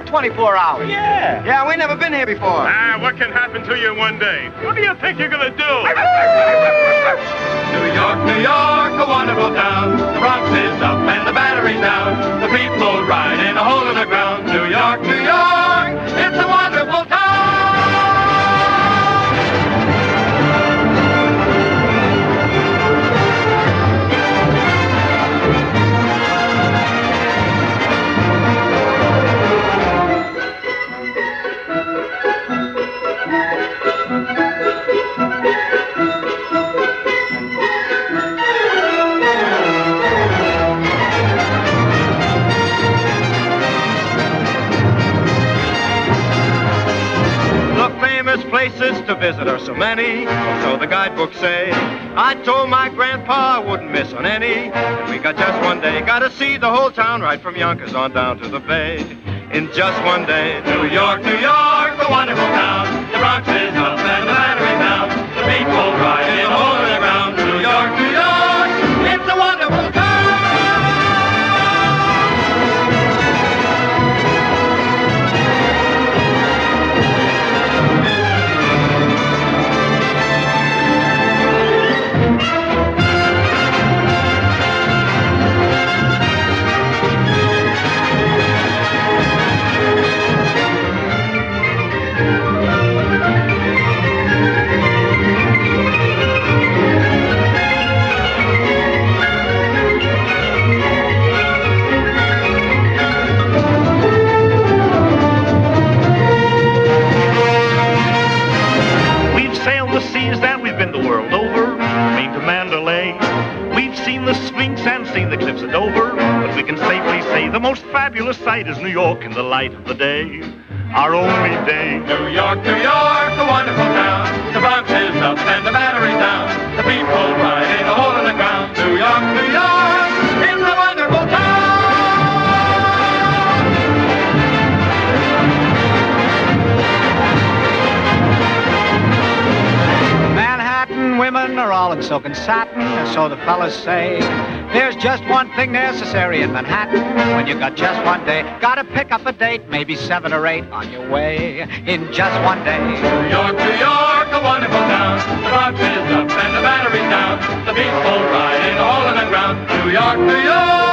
24 hours. Yeah. Yeah, we never been here before. What can happen to you in one day? What do you think you're gonna do? New York, a wonderful town. The Bronx is up and the Battery's down. The people ride in a hole in the ground. New York, it's a wonderful town. Places to visit are so many, so the guidebooks say. I told my grandpa I wouldn't miss on any, and we got just one day. Gotta see the whole town right from Yonkers on down to the Bay in just one day. New York, a wonderful town. The Bronx is up and the Battery's down. The people ride in a hole in the ground. New York, it's a wonderful town. The most fabulous sight is New York in the light of the day, our only day. New York, a wonderful town. The Bronx is up and the Battery's down. The people ride in a hole in the ground. New York, it's a wonderful town. Manhattan women are all in silk and satin, so the fellas say. There's just one thing necessary in Manhattan when you got just one day. Gotta pick up a date, maybe 7 or 8 on your way in just one day. New York, a wonderful town. The Bronx is up and the Battery's down. The people ride in a hole in the ground. New York,